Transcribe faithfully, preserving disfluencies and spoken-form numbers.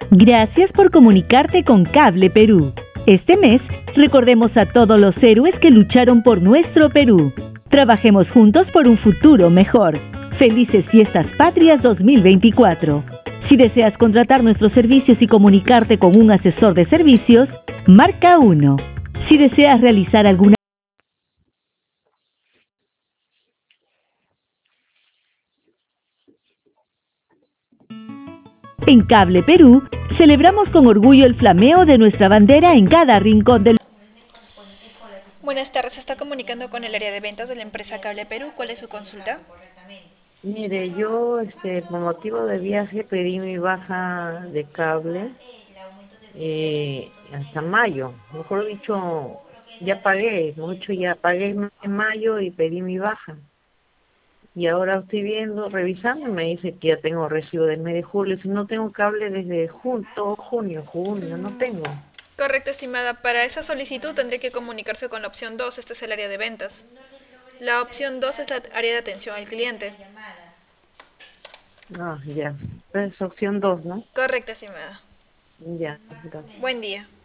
Gracias por comunicarte con Cable Perú. Este mes, recordemos a todos los héroes que lucharon por nuestro Perú. Trabajemos juntos por un futuro mejor. Felices Fiestas Patrias dos mil veinticuatro. Si deseas contratar nuestros servicios y comunicarte con un asesor de servicios, marca uno. Si deseas realizar alguna En Cable Perú, celebramos con orgullo el flameo de nuestra bandera en cada rincón del Buenas tardes, se está comunicando con el área de ventas de la empresa Cable Perú. ¿Cuál es su consulta? Mire, yo este, por motivo de viaje pedí mi baja de cable eh, hasta mayo. Mejor dicho, ya pagué, mucho ya pagué en mayo y pedí mi baja. Y ahora estoy viendo, revisando, y me dice que ya tengo recibo del mes de julio. Si no tengo cable desde junio, todo junio, junio, no tengo. Correcto, estimada. Para esa solicitud tendría que comunicarse con la opción dos. Este es el área de ventas. La opción dos es la área de atención al cliente. Ah, ya. Es opción dos, ¿no? Correcto, estimada. Ya, gracias. Buen día.